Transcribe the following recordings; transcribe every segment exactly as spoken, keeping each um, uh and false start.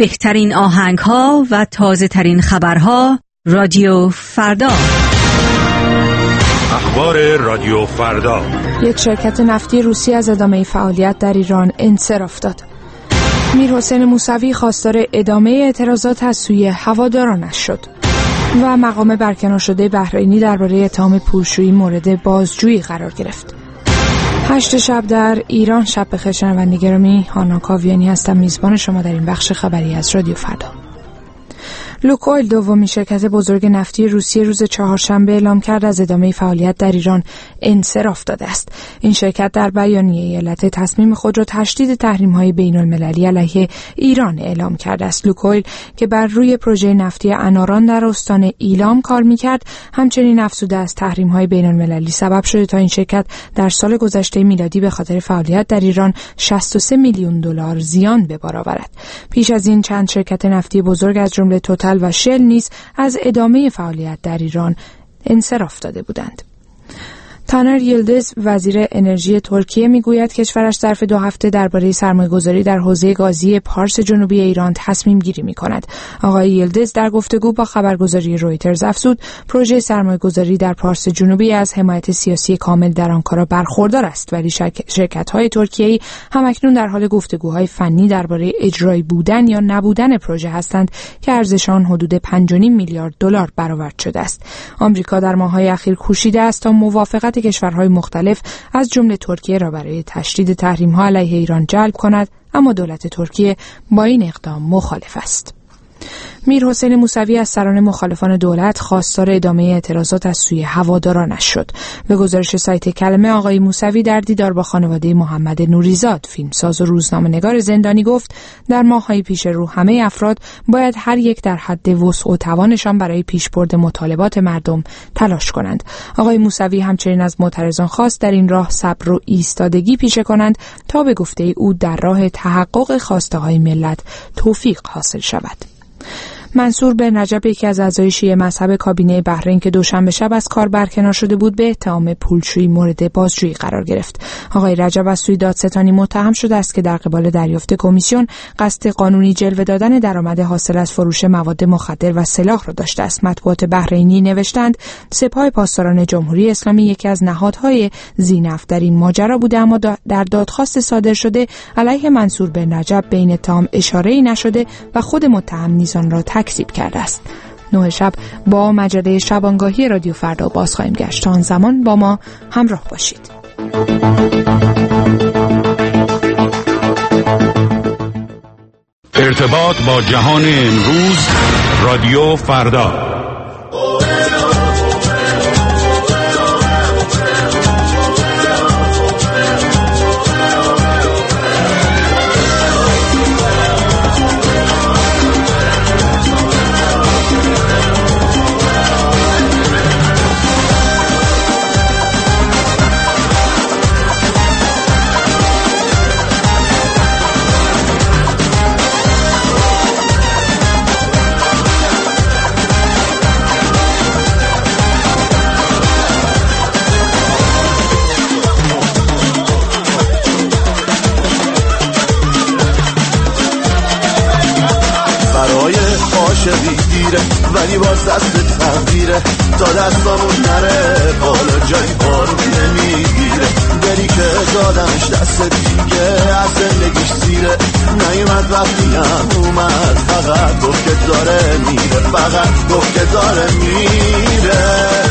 بهترین آهنگ‌ها و تازه‌ترین خبرها رادیو فردا. اخبار رادیو فردا. یک شرکت نفتی روسی از ادامه فعالیت در ایران انصراف داد. میرحسین موسوی خواستار ادامه اعتراضات از سوی هوادارانش شد و مقام برکنار شده بحرینی درباره اتهام پولشویی مورد بازجویی قرار گرفت. هشت شب در ایران. شب بخیر شنوندگان گرامی، هانا کاویانی هستم، میزبان شما در این بخش خبری از رادیو فردا. لوکویل، دومین شرکت بزرگ نفتی روسیه، روز چهارشنبه اعلام کرد از ادامه فعالیت در ایران انصراف داده است. این شرکت در بیانیه علت تصمیم خود را تشدید تحریم‌های بین‌المللی علیه ایران اعلام کرده است. لوکویل که بر روی پروژه نفتی اناران در استان ایلام کار می‌کرد، همچنین افزوده است تحریم‌های بین‌المللی سبب شده تا این شرکت در سال گذشته میلادی به خاطر فعالیت در ایران شصت و سه میلیون دلار زیان به بار آورد. پیش از این چند شرکت نفتی بزرگ از جمله توتال و شل نیز از ادامه فعالیت در ایران انصراف داده بودند. تانر ییلدز، وزیر انرژی ترکیه، میگوید کشورش ظرف دو هفته درباره سرمایه‌گذاری در حوزه گازی پارس جنوبی ایران تصمیم گیری می‌کند. آقای ییلدز در گفتگو با خبرگزاری رویترز افزود پروژه سرمایه‌گذاری در پارس جنوبی از حمایت سیاسی کامل در آنکارا برخوردار است، ولی شرکت‌های ترکیه‌ای همکنون در حال گفتگوهای فنی درباره اجرایی بودن یا نبودن پروژه هستند که ارزش آن حدود پنج و نیم میلیارد دلار برآورد شده است. آمریکا در ماه‌های اخیر کوشیده است تا موافقت کشورهای مختلف از جمله ترکیه را برای تشدید تحریم‌ها علیه ایران جلب کند، اما دولت ترکیه با این اقدام مخالف است. میرحسین موسوی از سران مخالفان دولت خواستار ادامه اعتراضات از سوی هوادارانش شد. به گزارش سایت کلمه، آقای موسوی در دیدار با خانواده محمد نوریزاد، فیلمساز و روزنامه‌نگار زندانی، گفت در ماه‌های پیش رو همه افراد باید هر یک در حد وسع و توانشان برای پیشبرد مطالبات مردم تلاش کنند. آقای موسوی همچنین از معترضان خواست در این راه صبر و ایستادگی پیشه کنند تا به گفته او در راه تحقق خواسته‌های ملت توفیق حاصل شود. منصور بن رجب، یکی از اعضای شیعه مذهب کابینه بحرین که دوشنبه شب از کار برکنار شده بود، به اتهام پولشویی مورد بازجویی قرار گرفت. آقای رجب از سوی دادستانی متهم شده است که در قبال دریافت کمیسیون قصد قانونی جلوه دادن درآمد حاصل از فروش مواد مخدر و سلاح را داشته است. مطبوعات بحرینی نوشتند سپاه پاسداران جمهوری اسلامی یکی از نهادهای ذینفع در این ماجرا بوده، اما در دادخواست صادر شده علیه منصور بن رجب به این اتهام اشاره‌ای نشده و خود متهم نیز آن را تکذیب کرده است. نه شب با مجله شبانگاهی رادیو فردا باز خواهیم گشت. تا آن زمان با ما همراه باشید. ارتباط با جهان امروز، رادیو فردا. عاشقی دیره ولی باز دست تغییره تا دستامون نره بالا جایی بارون نمیگیره. دلی که دادمش دست دیگه از زندگیش سیره نیومد وقتی هم اومد فقط گفت که داره میره، فقط گفت که داره میره.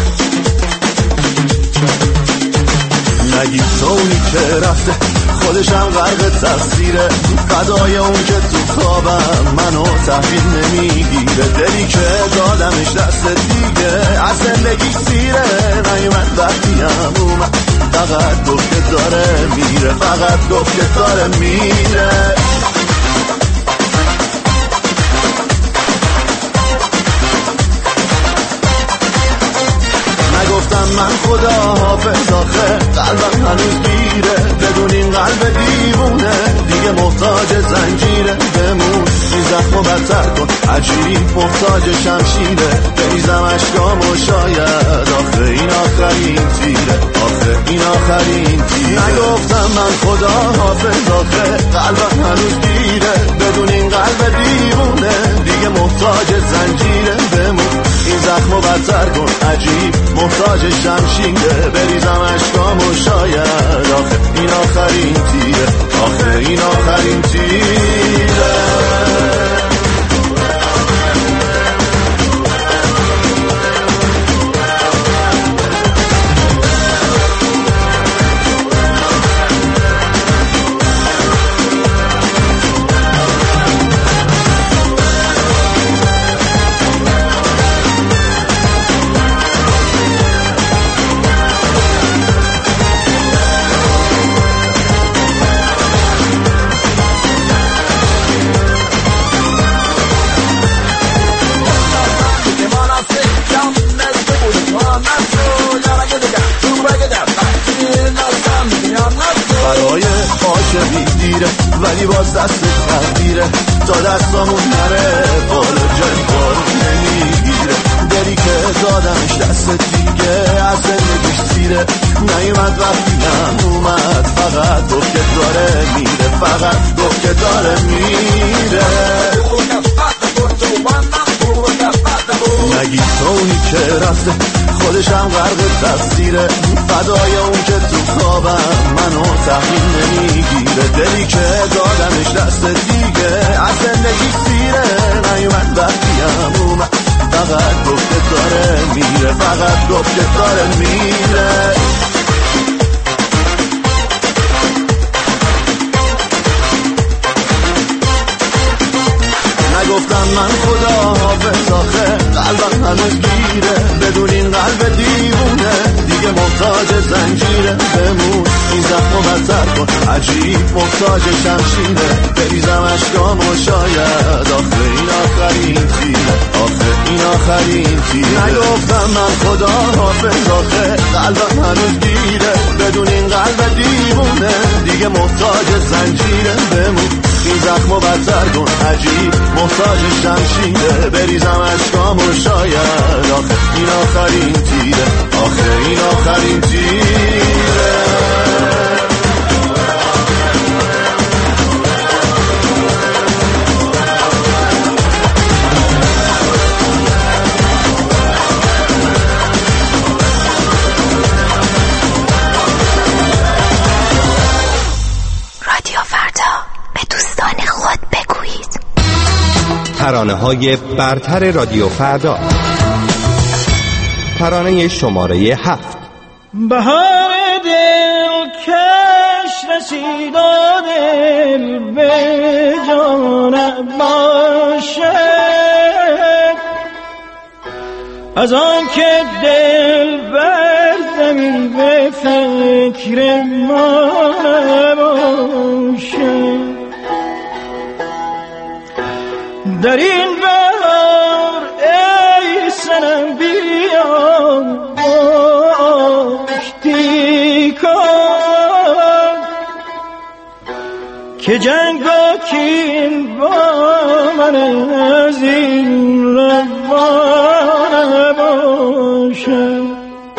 نگی تو اونی که رفته خودشم غرق تقصیره، فدای اون که تو خوابم منو تحویل نمیگیره. دلی که دادمش دست دیگه از زندگی سیره نیومد وقتی هم اومد فقط گفت که داره میره، فقط گفت که داره میره. نگفتم من خدا حافظ آخه قلبم هنوز گیره، بدون این قلب دیوونه دیگه محتاج زنجیره. بمون این زخمو بدتر کن عجیب محتاج شمشیره، بریزم اشکامو شاید آخه این آخرین تیره، آخه این آخرین تیره. نگفتم من خدا حافظ آخه قلبم هنوز گیره، بدون این قلب دیوونه محتاج زنجیره بمون. این زخمو بدتر کن عجیب محتاج شمشیره، بریزم اشکامو شاید آخه این آخرین تیره، آخه این آخرین تیره. برای عاشقی دیره ولی باز دست تقدیره، تا دستامون نره بالا جایی بارو نمیگیره. دلی که دادمش دست دیگه از زندگیش سیره، نیومد وقتی هم اومد، فقط گفت که داره میره، فقط گفت که داره میره. نگی تو اونی که رفته خودش هم غرق تقصیره، فدای اون که تو خوابم منو تحمیل نمیگیره. دلی که دادمش دست دیگه از زندگی سیره، نیومد وقتی هم اومد، فقط گفت که داره میره، فقط گفت که داره میره. نگفتم من خدا حافظ آخه قلبم هنوز گیره، بدون این قلب دیوونه دیگه محتاج زنجیره بمون. این زخمو بدتر کن عجیب محتاج شمشیره، بریزم اشکامو شاید آخه این آخرین تیره، آخه این آخرین تیره. نگفتم من خدا حافظ آخه قلبم هنوز گیره، بدون این قلب دیوونه دیگه محتاج زنجیره بمون. این زخمو بدتر کن عجیب محتاج شمشیره، بریزم اشکامو شاید آخه این آخرین تیره، آخه این آخرین تیره. ترانه‌های برتر رادیو فردا. ترانه شماره هفت. بهار دلکش رسید و دل به جان باشد، از آن که دل بر زمین به فکر ما نباشد. در این بهار ای سنم بیا آشتی کن، که جنگ و کین با من از این روان باشد.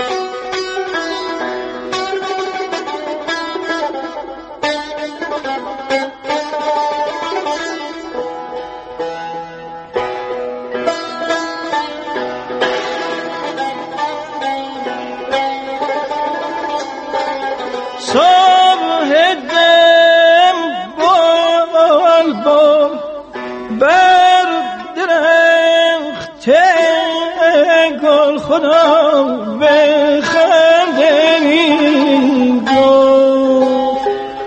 خدا به خنده می گفت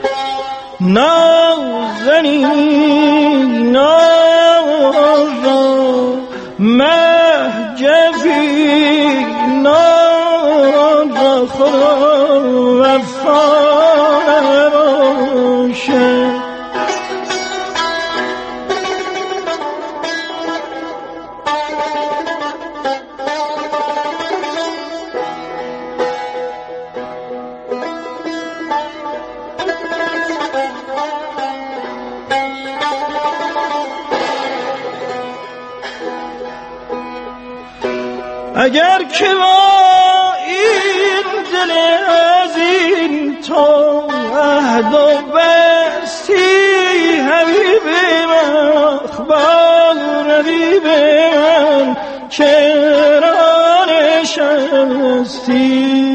نازنین نازا مهجبی نازا خدا وفا نباشه. اگر که با این دل عزیز تو عهد و بستی حبیب من اخبار رقیب من چرا نشستی؟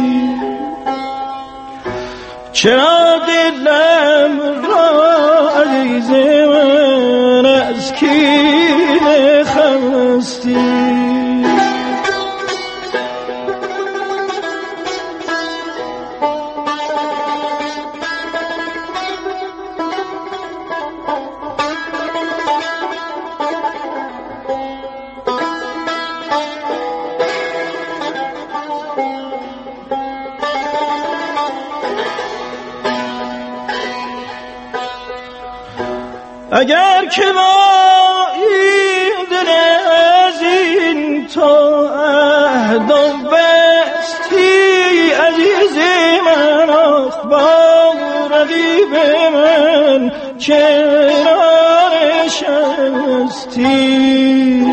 چرا دلم را عزیز من از کینه خستی؟ اگر که با این دل عزیز تو عهدم بستی عزیز من، آخ با رقیب من چرا نشستی؟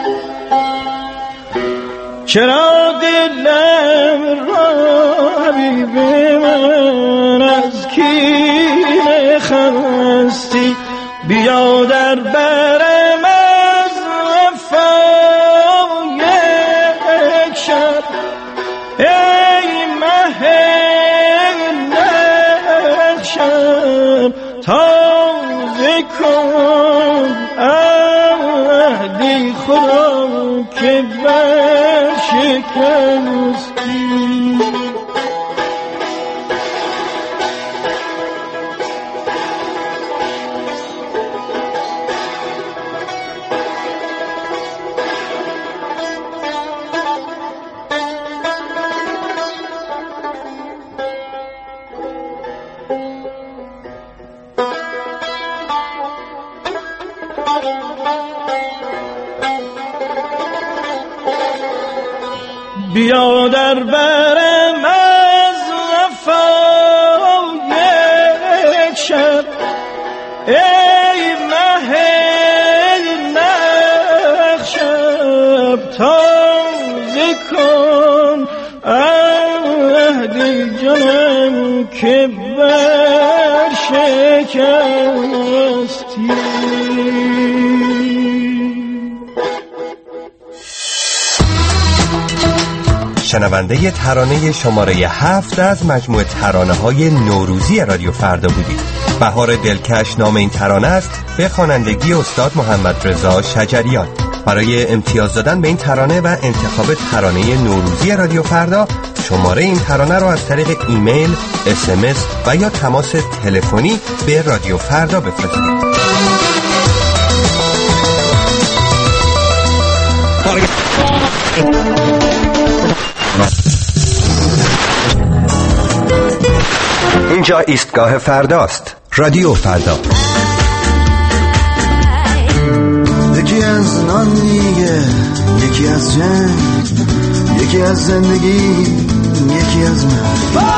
چرا دلم را حبیب من از کینه خستی؟ بیا در برم از وفا یک شب ای مه نقشم، تازه کن عهدی خدا که برشکستی. بیا در برم از وفا یک شب ای مه نقشم، تازه کن عهد جانم که برشکستی. شنونده ترانه شماره هفت از مجموعه ترانه های نوروزی رادیو فردا بودید. بهار دلکش نام این ترانه است، به خوانندگی استاد محمد رضا شجریان. برای امتیاز دادن به این ترانه و انتخاب ترانه نوروزی رادیو فردا، شماره این ترانه رو از طریق ایمیل، اس ام اس و یا تماس تلفنی به رادیو فردا بفرستید. اینجا ایستگاه فرداست. رادیو فردا. یکی از نان میگه، یکی از جنگ، یکی از زندگی، یکی از من.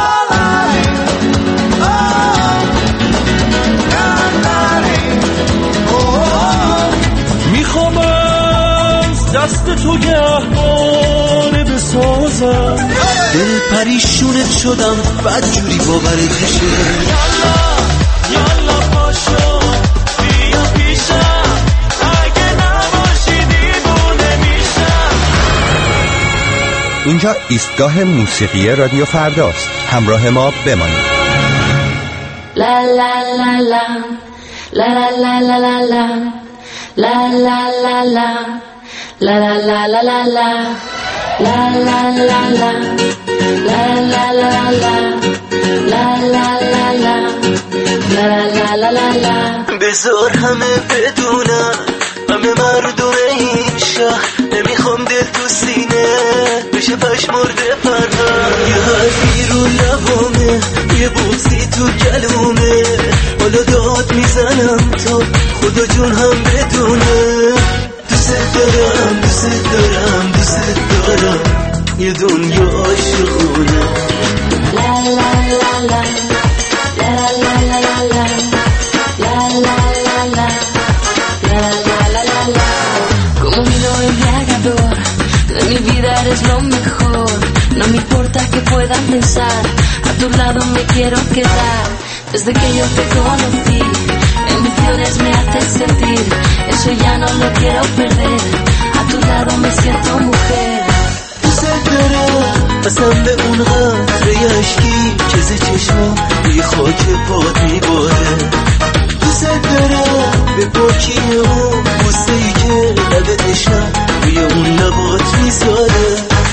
میخوام از دست تو گهواره بسازم، دل پریشونت شدم بدجوری باورت میشه. یالا یالا پاشو بیا پیشم، اگه نباشی دیوونه میشم. اینجا ایستگاه موسیقی رادیو فرداست. همراه ما بمانید. لا لا لا لا لا لا لا لا لا لا لا لا لا لا لا لا لا لا لا La la la la la la la la la la la la la la la la la. بذار همه بدونن، همه مردم این شهر، نمیخوام دل تو سینه بشه پشمرده پرهم. یه حرفی رو لبامه، یه بوسی تو گلومه، حالا داد میزنم تا خدا جون هم بدونه. دوست دارم دوست دارم دوست دارم، یه دنیا عاشقونه. La la la la la la la la la la la la la la la la la la. Como vino embriagador de mi vida eres lo mejor. No me importa que puedan pensar, a tu lado me quiero quedar. Desde que yo te conocí, en mi cielo bendiciones me haces sentir, eso ya no lo quiero perder, a tu lado me siento mujer. دوست دارم اصلا به اون قطره عشقی که ز چشمام روی خاک پات میباره، دوست دارم به پاکی اون بوسه ای که لب تشنم روی اون لبات میذاره،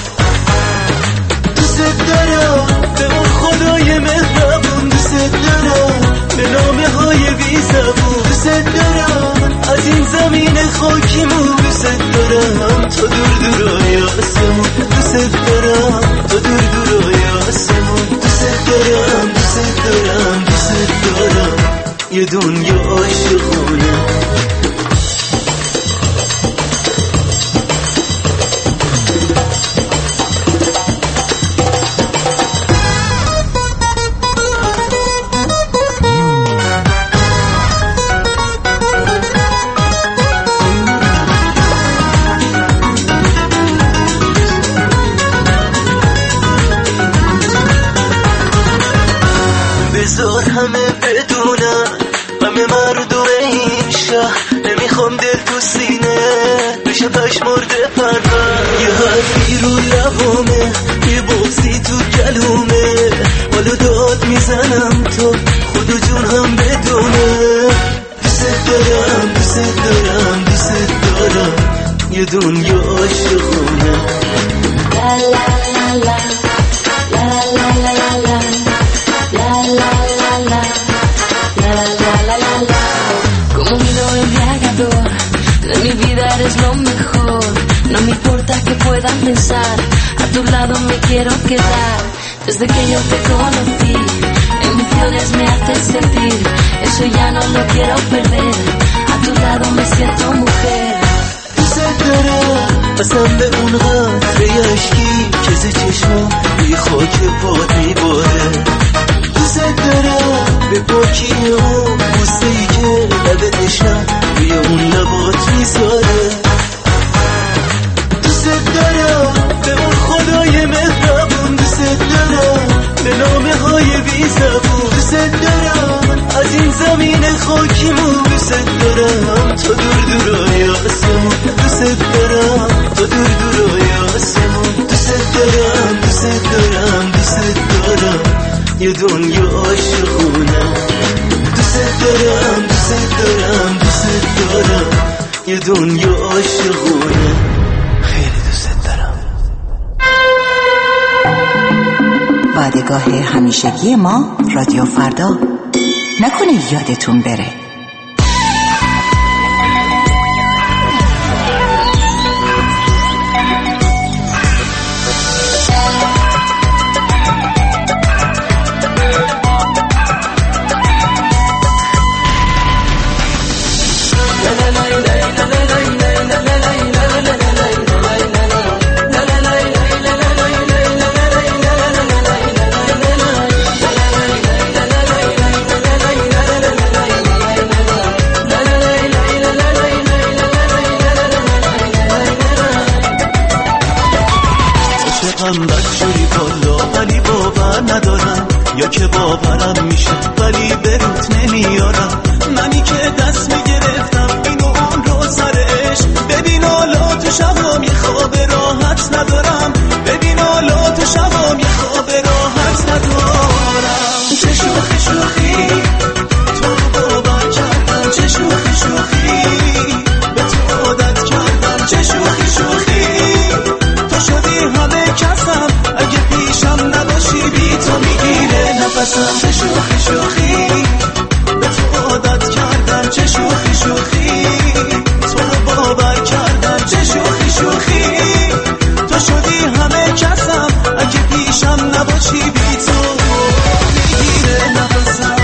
دوست دارم به اون خدای مهربون، دوست دارم به نامه های بی زبون، دوست دارم از این زمین خاکیمون، دوست دارم تا دور دورای آسمون، دوست دارم تا دور دورای آسمون، دوست دارم دوست دارم دوست دارم یه دنیا عاشقونه. بذار همه بدونم همه مردم این شهر، نمیخوام دل تو سینه بشه پشمرده پرور، یه حرفی رو لبامه یه بغضی تو گلومه، حالا داد میزنم تو خود و جون هم بدونه، دوست دارم دوست دارم دوست دارم یه دنیا عاشقونه. La la la la, la la la la la, la la la la, la la la la la. Como un hilo embriagador, de mi vida eres lo mejor. No me importa que puedan pensar, a tu lado me quiero quedar. Desde que yo te conocí, emociones me haces sentir, eso ya no lo quiero perder. A tu lado me siento mujer. دوست دارم اصلا به اون قطره عشقی که ز چشمام روی خاک پات میباره، دوست دارم به پاکی اون بوسه ای که لب تشنم روی اون لبات میذاره، دوست دارم به اون خدای مهربون، دوست دارم به نامه های بی زبون، دوست دارم از این زمین خاکیمون، دوست دارم تا دور دورای آسمون، دوست دارم تا دور دورای آسمون، دوست دارم دوست دارم دوست دارم یه دنیا عاشقونه، دوست دارم دوست دارم دوست دارم یه دنیا عاشقونه، خیلی دوست دارم. وعدگاه همیشگی ما رادیو فردا، نکنه یادتون بره. عاشقم بدجوری بالا ولی باور ندارم، یا که باورم میشه ولی به روت نمیارم، منی که دست میگرفتم اینو اون رو سر عشق، ببین حالا تو شبام یه خواب راحت ندارم، ببین حالا تو شبام یه خواب راحت ندارم، چه شوخی شوخی تو رو باور کردم، چه شوخی شوخی به تو عادت کردم، چه شوخی شوخی تو شدی همه کسم، اگه پیشم نباشی بی تو میگیره نفسم، چه شوخی شوخی به تو عادت کردم، چه شوخی شوخی تو رو باور کردم، چه شوخی شوخی تو شدی همه کسم، اگه پیشم نباشی بی تو میگیره نفسم.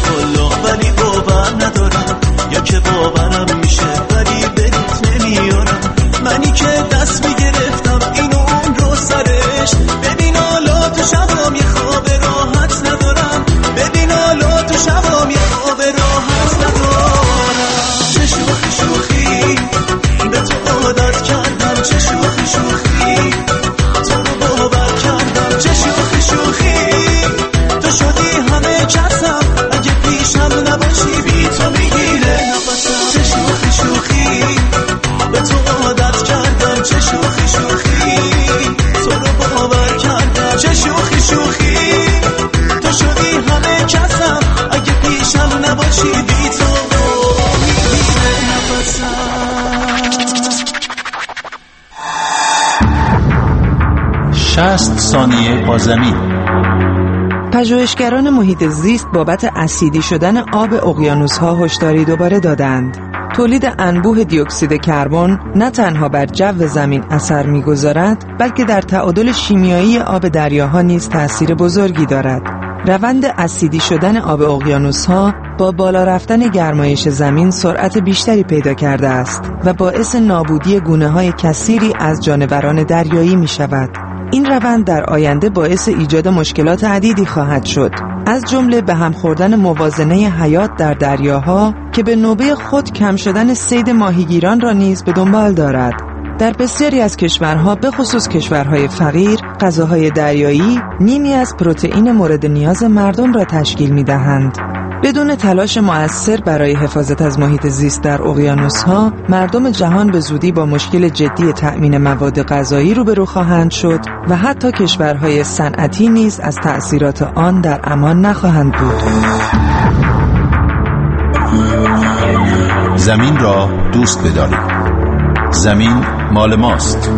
والا ولی باور ندارم، یا که باورم میشه ولی بهت نمیارم. منی که دست میگرفتم این و اون رو سرش، ببین حالا تو شبام یه خواب راحت ندارم، ببین حالا تو شبام یه خواب راحت ندارم. چه شوخی شوخی به تو عادت کردم، چه شوخی شوخی تو رو باور کردم، چه شوخی شوخی تو شدی همه کسم، اگه پیشم نباشی بی تو میگیره نفسم. چه شوخی شوخی به تو عادت کردم، چه شوخی شوخی تو رو باور کردم، چه شوخی شوخی تو شدی همه کسم، اگه پیشم نباشی بی تو میگیره نفسم. شصت ثانیه با زمین. پژوهشگران محیط زیست بابت اسیدی شدن آب اقیانوس‌ها هشداری دوباره دادند. تولید انبوه دی اکسید کربن نه تنها بر جو زمین اثر می‌گذارد، بلکه در تعادل شیمیایی آب دریاها نیز تأثیر بزرگی دارد. روند اسیدی شدن آب اقیانوس‌ها با بالا رفتن گرمایش زمین سرعت بیشتری پیدا کرده است و باعث نابودی گونه‌های کثیری از جانوران دریایی می‌شود. این روند در آینده باعث ایجاد مشکلات عدیدی خواهد شد، از جمله به هم خوردن موازنه حیات در دریاها که به نوبه خود کم شدن صید ماهیگیران را نیز به دنبال دارد. در بسیاری از کشورها، به خصوص کشورهای فقیر، غذاهای دریایی نیمی از پروتئین مورد نیاز مردم را تشکیل می‌دهند. بدون تلاش مؤثر برای حفاظت از محیط زیست در اقیانوس‌ها، مردم جهان به زودی با مشکل جدی تأمین مواد غذایی روبرو خواهند شد و حتی کشورهای صنعتی نیز از تأثیرات آن در امان نخواهند بود. زمین را دوست بدارید. زمین مال ماست.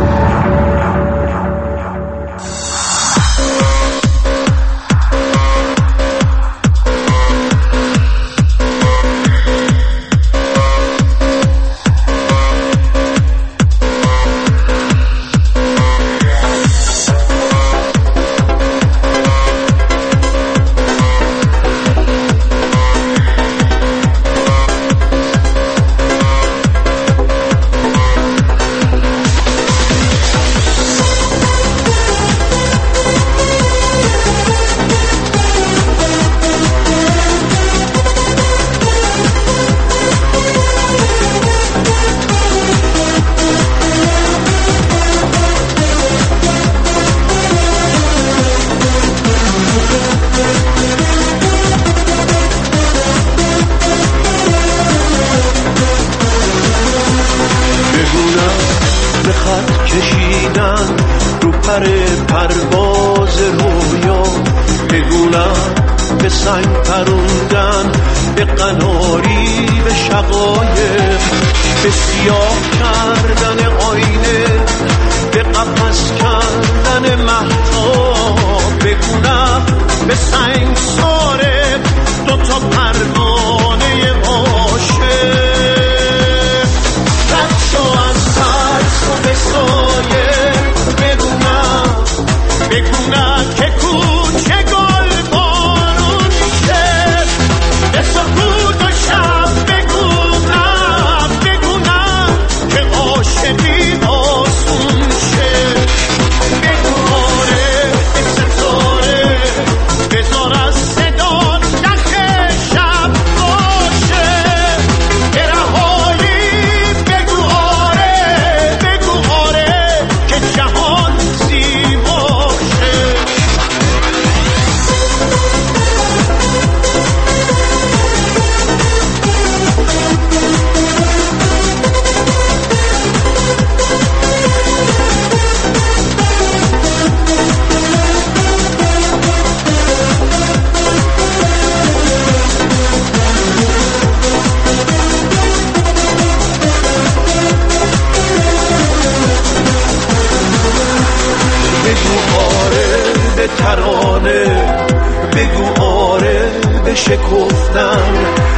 شکفتم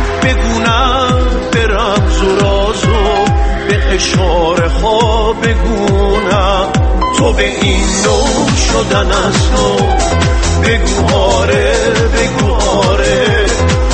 بگونم به رمز و رازو به اشاره ها بگونم تو به این نوع شدن از نو بگو آره بگو آره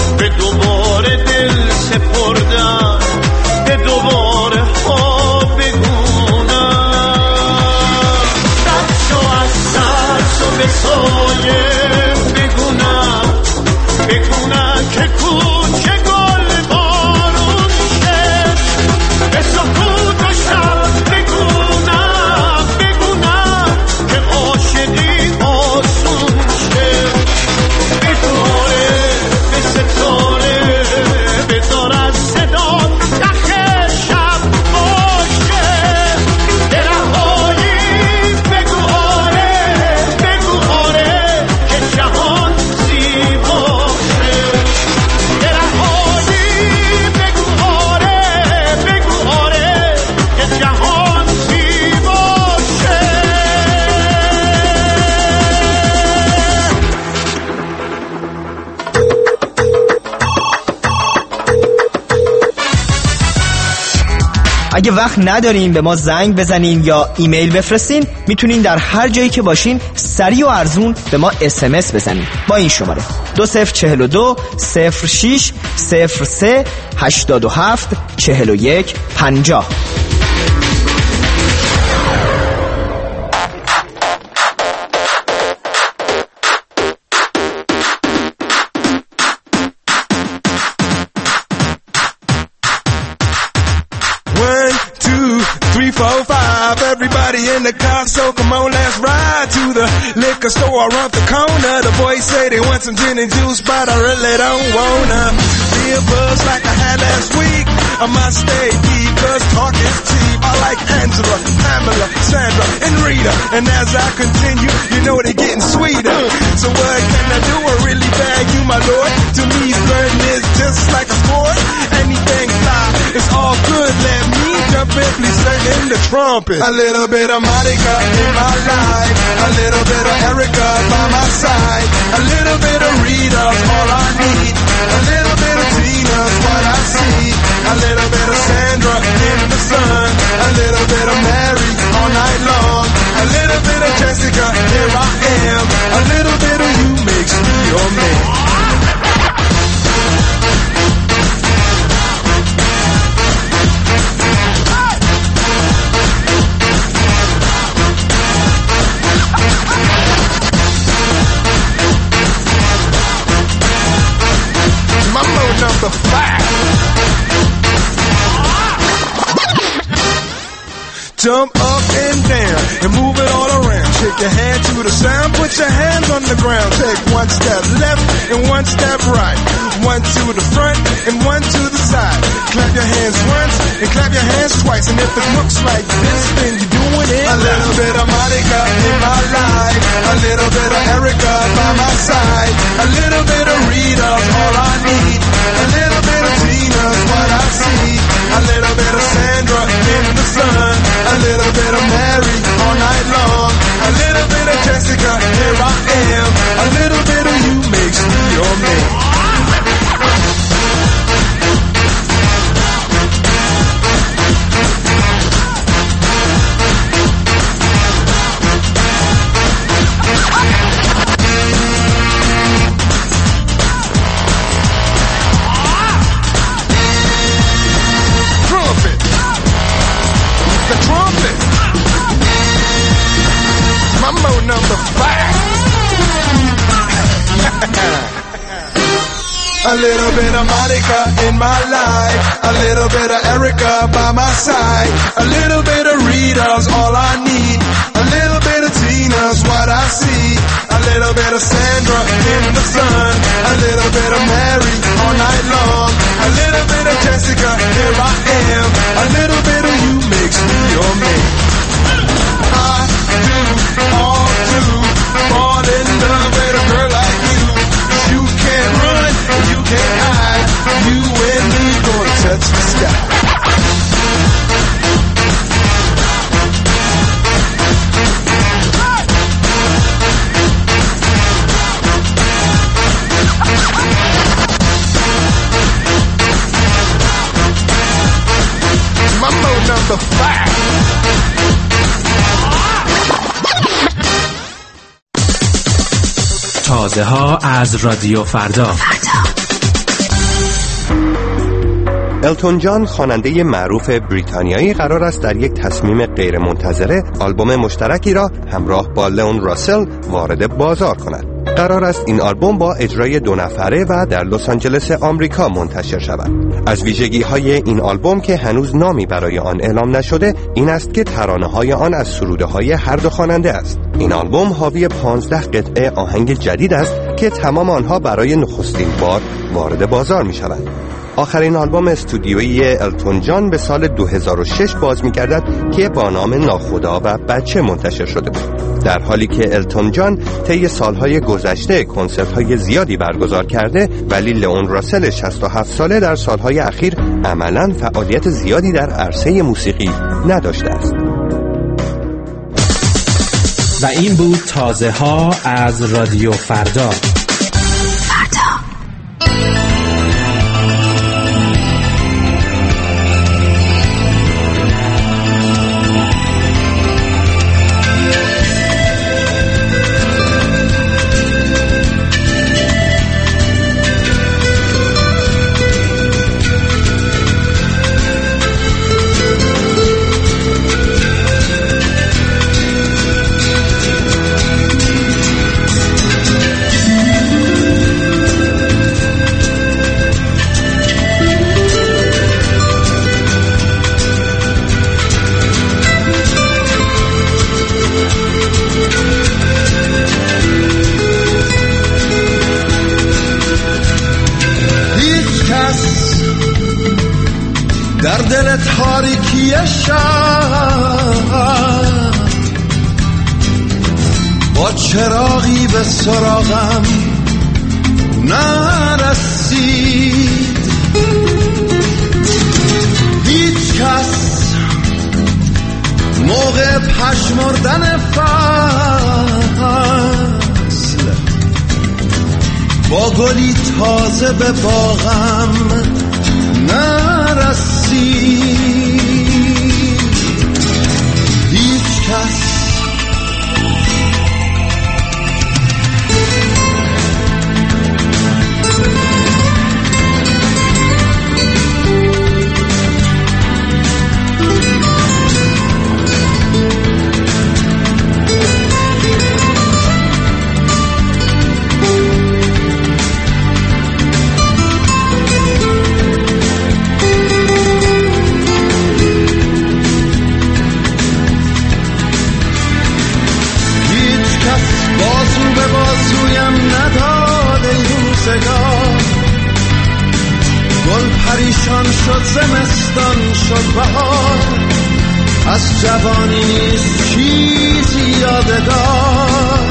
بتونن که کوچه گل بارون شه به سکوت و شب بگونم بگونم که عاشقی آسون شه بتاره به ستاره بذار از صدا تخ شب باشه درهایی بگو آره بگو آره که جهان زیباشه درهایی بگو آره بگو آره که جهان زیباشه. اگه وقت ندارین به ما زنگ بزنین یا ایمیل بفرستین، میتونین در هر جایی که باشین سریع و ارزون به ما اس ام اس بزنین با این شماره دو صفر چهل دو صفر شش صفر سه هشتاد و هفت چهل و یک پنجاه. Three, four, five, everybody in the car, so come on, let's ride to the liquor store around the corner. The boys say they want some gin and juice, but I really don't wanna be a buzz like I had last week. I must stay deep, cause talk is cheap. I like Angela, Pamela, Sandra, and Rita. And as I continue, you know they're getting sweeter. So what can I do? I really bag you, my lord. To me, flirting is just like a sport. Anything fly, it's all good. Let me jump in, please sing in the trumpet. A little bit of Monica in my life, a little bit of Erica by my side, a little bit of Rita's all I need, a little bit of Tina's what I see, a little bit of Sandra in the sun, a little bit of Mary all night long, a little bit of Jessica, here I am, a little bit of you makes me your man. Number five. Jump up and down and move it all around. Shake your hand to the sound, put your hands on the ground. Take one step left and one step right. One to the front and one to the side. Clap your hands once and clap your hands twice. And if it looks like this, then you're doing it. A little bit of Monica in my life, a little bit of Erica by my side, a little bit of Rita's all I need, a little bit of Tina's what I see, a little bit of Sandra in the sun, a little bit of Mary all night long, a little bit of Jessica, here I am, a little bit of you makes me your man. Number five. A little bit of Monica in my life, a little bit of Erica by my side, a little bit of Rita's all I need, a little bit of Tina's what I see, a little bit of Sandra in the sun, a little bit of Mary all night long, a little bit of Jessica, here I am, a little bit of you makes me your man. I do all to fall in love with a girl like you. You can't run, you can't hide. You and me gonna touch the sky. Mambo number five. تازه ها از رادیو فردا. التون جان خواننده معروف بریتانیایی قرار است در یک تصمیم غیرمنتظره آلبوم مشترکی را همراه با لئون راسل وارد بازار کند. قرار است این آلبوم با اجرای دو نفره و در لس آنجلس آمریکا منتشر شود. از ویژگی‌های این آلبوم که هنوز نامی برای آن اعلام نشده این است که ترانه‌های آن از سروده‌های هر دو خواننده است. این آلبوم حاوی پانزده قطعه آهنگ جدید است که تمام آنها برای نخستین بار وارد بازار می‌شوند. آخرین آلبوم استودیویی التون جان به سال دو هزار و شش باز می‌گردد که با نام ناخدا و بچه منتشر شده بود. در حالی که التون جان طی سالهای گذشته کنسرت‌های زیادی برگزار کرده، ولی لئون راسل شصت و هفت ساله در سالهای اخیر عملاً فعالیت زیادی در عرصه موسیقی نداشته است. و این بود تازه ها از رادیو فردا. در دل تاریکی شب با چراغی به سراغم نرسید، هیچ کس موقع پشمردن فصل با گلی تازه به باغم نرسید، هیچ کس گل پریشان شد، زمستان شد بهار، از جوانی نیست چیزی یادگار،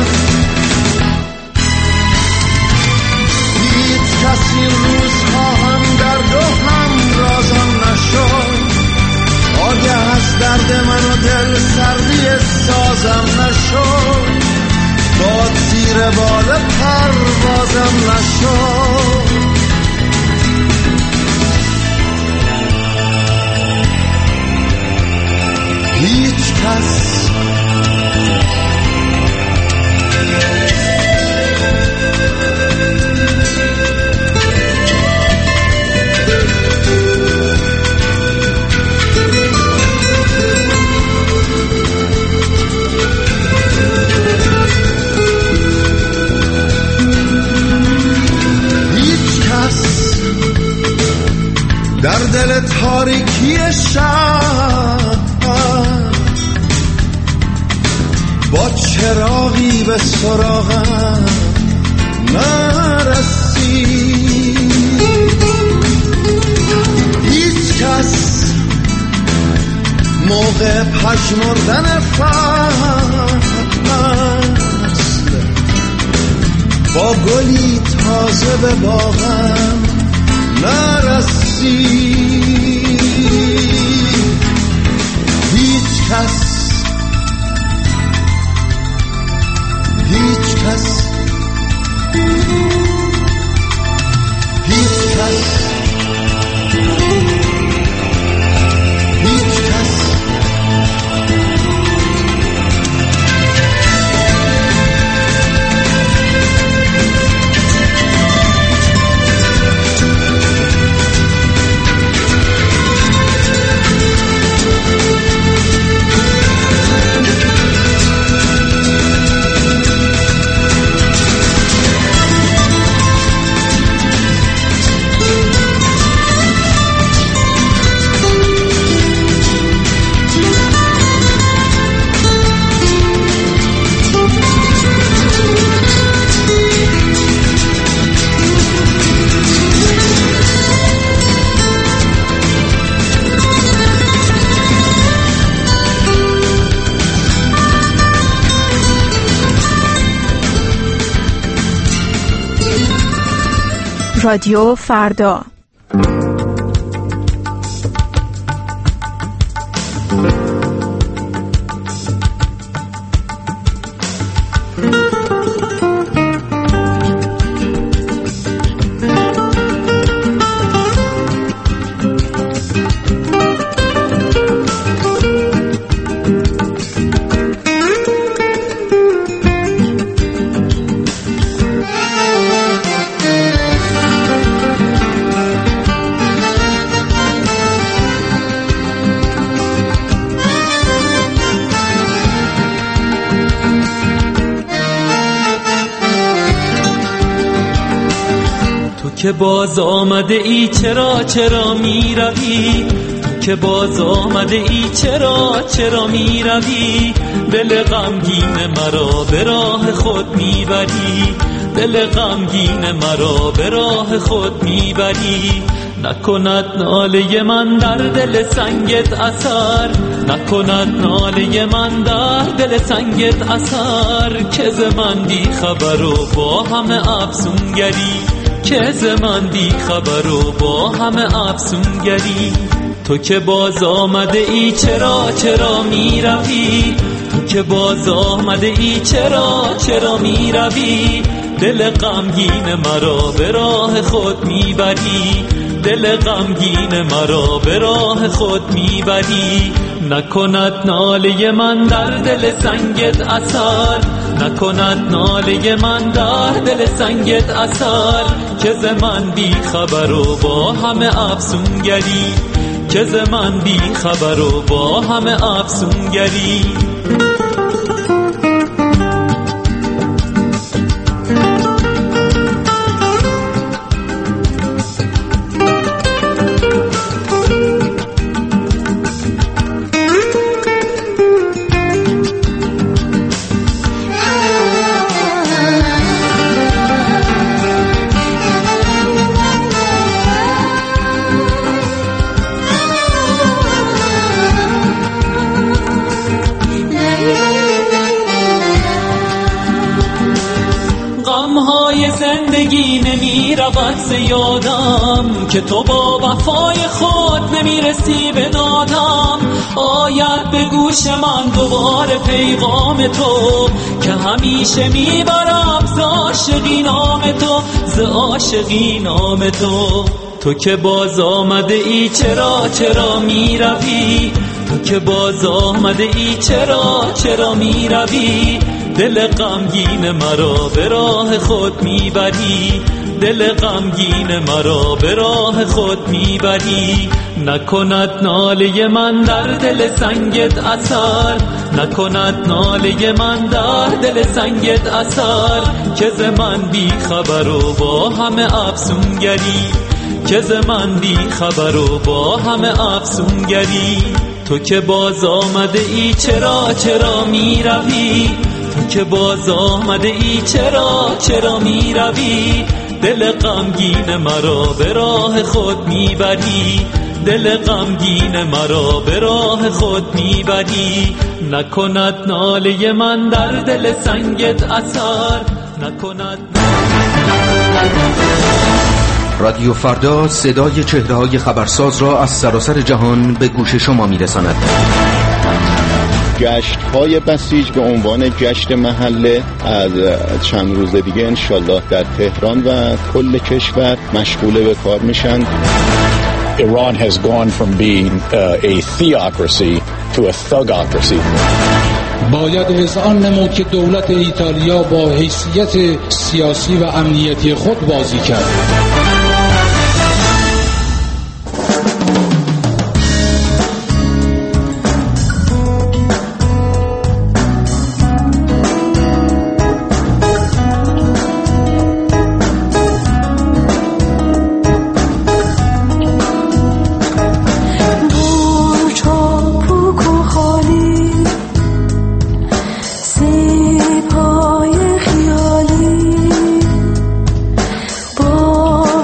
هیچ کسی روزها هم درد و هم رازم نشد، آگه از درد من و دل سردی سازم نشد، باد زیر بال پروازم نشد، هیچ کس در دل تاریکی شب با چراغی به سراغم نرسید، هیچ کس موقع پژمردن فصل با گلی تازه به باغم نرسید، هیچ کس هیچ کس هیچ کس هیچ کس رادیو فردا. که باز آمده ای چرا چرا می روی، که باز آمده ای چرا چرا می روی، دل غمگین مرا به راه خود می بری، دل غمگین مرا به راه خود می بری. نکند ناله من در دل سنگت اثر، نکند ناله من در دل سنگت اثر، که ز من بی خبر و با همه افسونگری، که ز من بی خبر و با همه افسونگری. تو که باز آمده ای چرا چرا می روی، تو که باز آمده ای چرا چرا می روی، دل غمگین مرا به راه خود می بری، دل غمگین مرا به راه خود می بری. نکند ناله من در دل سنگت اثر، نکند ناله من در دل سنگت اثر، که ز من بی خبر و با همه افسونگری، که ز من بی خبر و با همه افسونگری. زندگی نمی رود ز یادم، که تو با وفای خود نمی رسی به دادم. آید به گوش من دوباره پیغام تو، که همیشه می برم ز عاشقی نام تو، ز عاشقی نام تو. تو که باز آمده ای چرا چرا می روی، تو که باز آمده ای چرا چرا می روی، دل غمگین مرا به راه خود میبری، دل غمگین مرا به راه خود میبری. نکند ناله من در دل سنگت اثر، نکند ناله من در دل سنگت اثر، که ز من بی خبر و با همه افسونگری، که ز من بی خبر و با همه افسونگری. تو که باز آمده ای چرا چرا می روی، تو که باز آمده ای چرا چرا می روی، دل غمگین مرا به راه خود می بری، دل غمگین مرا به راه خود می بری. نکند ناله من در دل سنگت اثر، نکند. رادیو فردا صدای چهره‌های خبرساز را از سراسر جهان به گوش شما می‌رساند. جشن‌های بسیج به عنوان جشن محله از چند روز دیگه انشالله در تهران و کل کشور مشغول به کار میشن. Iran has gone from being uh, a theocracy to a thugocracy. باید اذعان نمود که دولت ایتالیا با حیثیت سیاسی و امنیتی خود بازی کرد. با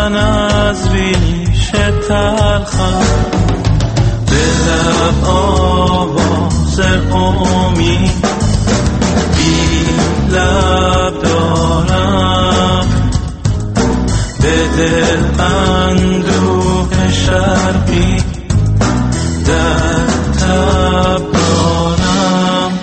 من از ریشه تلخم، به لب آواز امید بی لب دارم، به دل اندوه شرقی در تب دارم.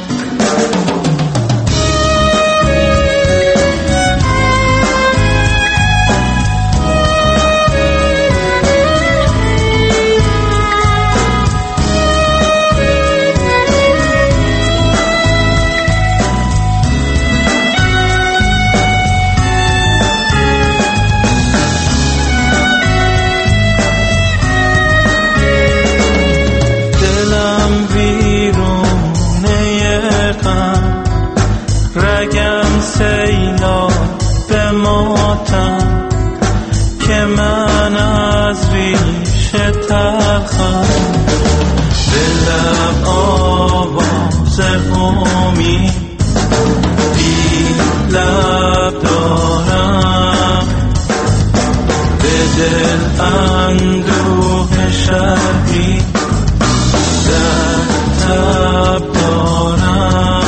که من از ریشه تلخم، به لب آواز امید بی لب دارم، به دل اندوه شرقی در تب دارم.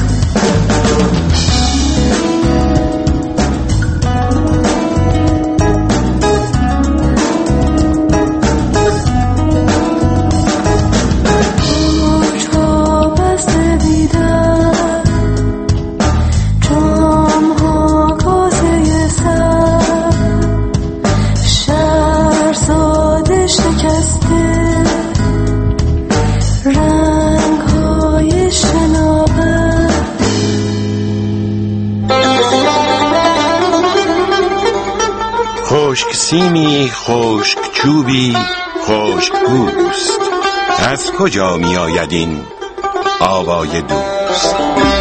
خشک سیمی، خشک چوبی، خشک پوست، از کجا می آید این آوای دوست؟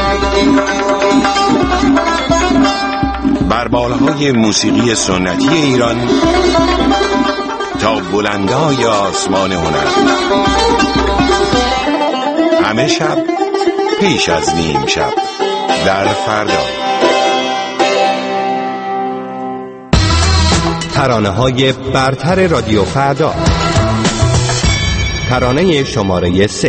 بر بالهای موسیقی سنتی ایران تا بلندای آسمان هنر، همه شب پیش از نیم شب در فردا. ترانه‌های برتر رادیو فردا، ترانه شماره سه.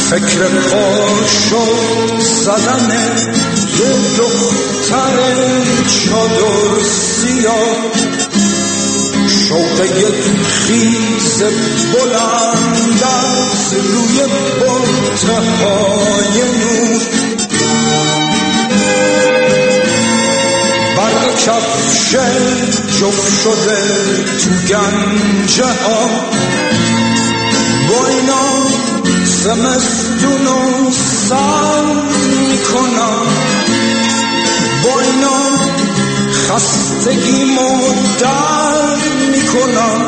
فکر پاشو زدن یه دختر چادر سیاه، شوق یک خیز بلند از روی بطهای نور، برق کفش جفت شده تو گنجه ها، با اینا زمستونو سر میکنم، با اینا خستگیمو در میکنم.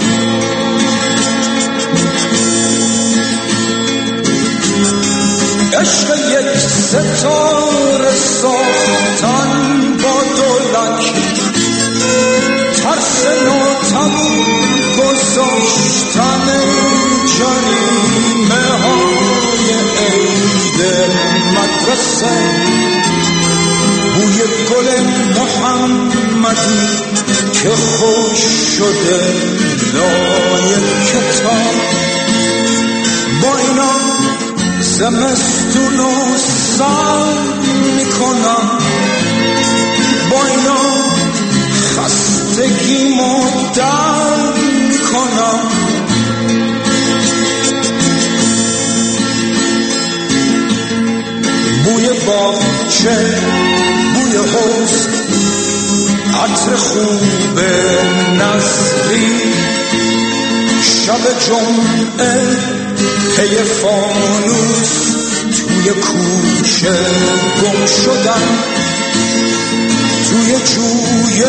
عشق یک ستاره ساختن با دولک، ترس ناتموم گذاشتن جریمه های عید مدرسه، بوی گل محمدی که خوش شده لای کتاب، با اینا زمستونو سر میکنم، با اینا خستگیمو در میکنم. بوی باغچه، بوی حوض، عطر خوب نسلی، شب جمعه پی فانوس توی کوچه گم شدن، توی جوی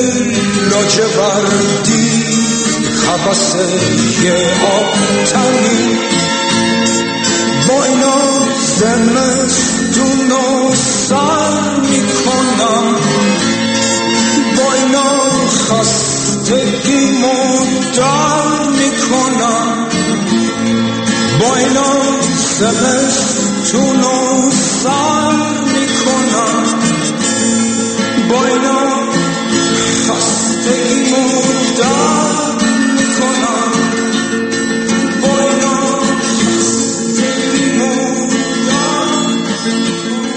لاجوردی خبسه آب تنی، با اینا زمستونو سر میکنم، با اینا خستگیمو در میکنم، با اینا زمستونو سر میکنم، با اینا خستگیمو در میکنم، با اینا خستگیمو در میکنم.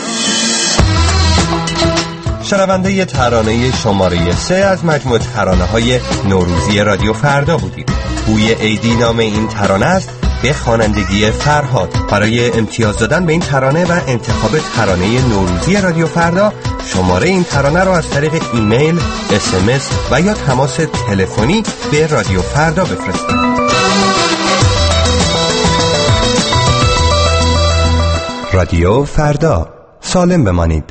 شنونده ترانه شماره سه از مجموعه ترانه های نوروزی رادیو فردا بودید. بوی عیدی نام این ترانه است، به خوانندگی فرهاد. برای امتیاز دادن به این ترانه و انتخاب ترانه نوروزی رادیو فردا، شماره این ترانه رو از طریق ایمیل، اس ام اس و یا تماس تلفنی به رادیو فردا بفرستید. رادیو فردا، سالم بمانید.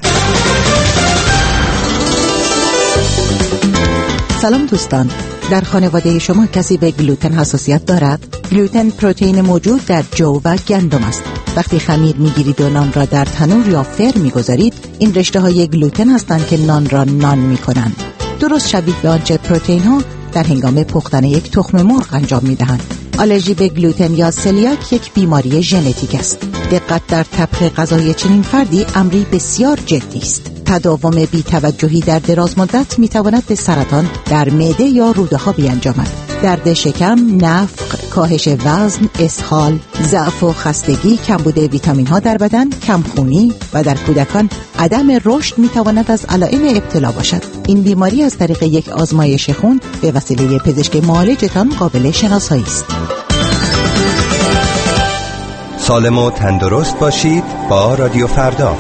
سلام دوستان، در خانواده شما کسی به گلوتن حساسیت دارد؟ گلوتن پروتئین موجود در جو و گندم است. وقتی خمیر میگیرید و نان را در تنور یا فرن میگذارید، این رشته های گلوتن هستند که نان را نان میکنند. درست شبیه به آنچه پروتئین ها در هنگام پختن یک تخم مرغ انجام میدهند. آلرژی به گلوتن یا سلیاک یک بیماری ژنتیک است. دقت در طبخ غذای چنین فردی امری بسیار جدی است. تداوم بی‌توجهی در دراز مدت میتواند به سرطان در معده یا روده ها بیانجامد. درد شکم، نفخ، کاهش وزن، اسهال، ضعف و خستگی، کمبود ویتامین ها در بدن، کمخونی و در کودکان عدم رشد میتواند از علائم ابتلا باشد. این بیماری از طریق یک آزمایش خون به وسیله پزشک معالجتان قابل شناسایی است. سالم و تندرست باشید با رادیو فردا.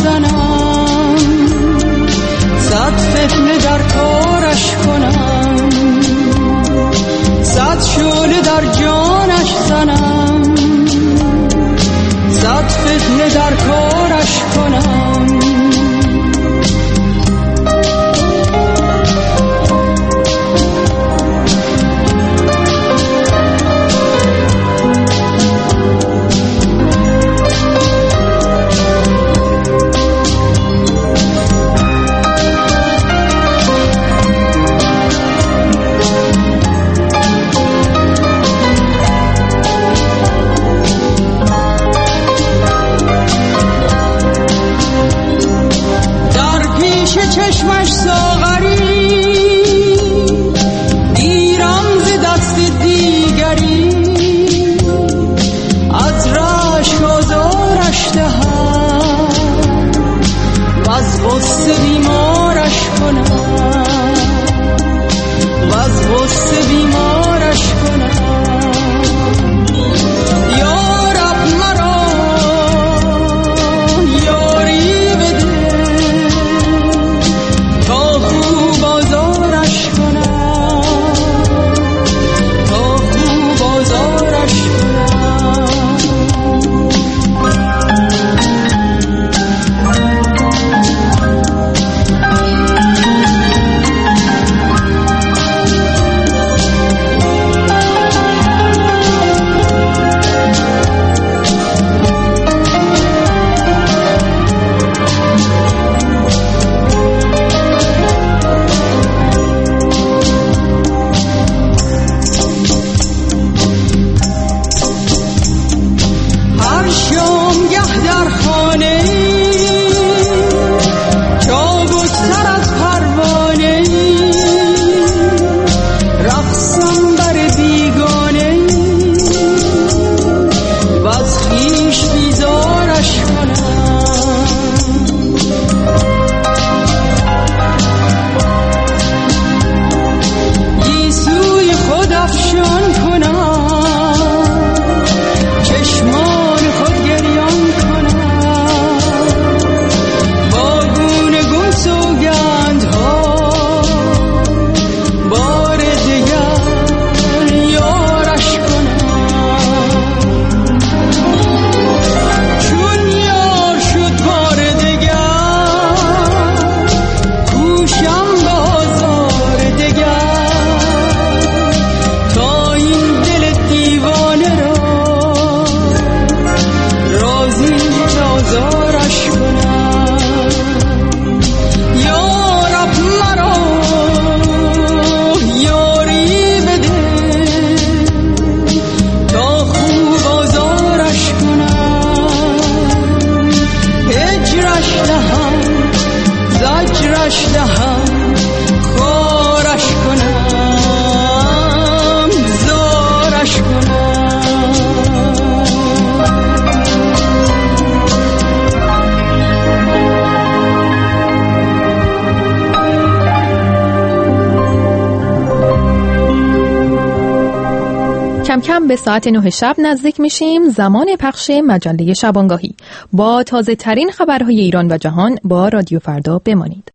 زنم، صد فتنه در کارش کنم، صد شعله در جانش زنم، صد فتنه در کارش کنم. چشمش ساغری دیرم ز دست دیگری، از رشک آزارش دهم و از غصه بیمارش کنم، و از غصه بیمارش کنم. یا رب مرا یاری بده تا خوب آزارش کنم، تا خوب آزارش کنم. کم کم به ساعت نه شب نزدیک میشیم، زمان پخش مجله شبانگاهی. با تازه ترین خبرهای ایران و جهان با رادیو فردا بمانید.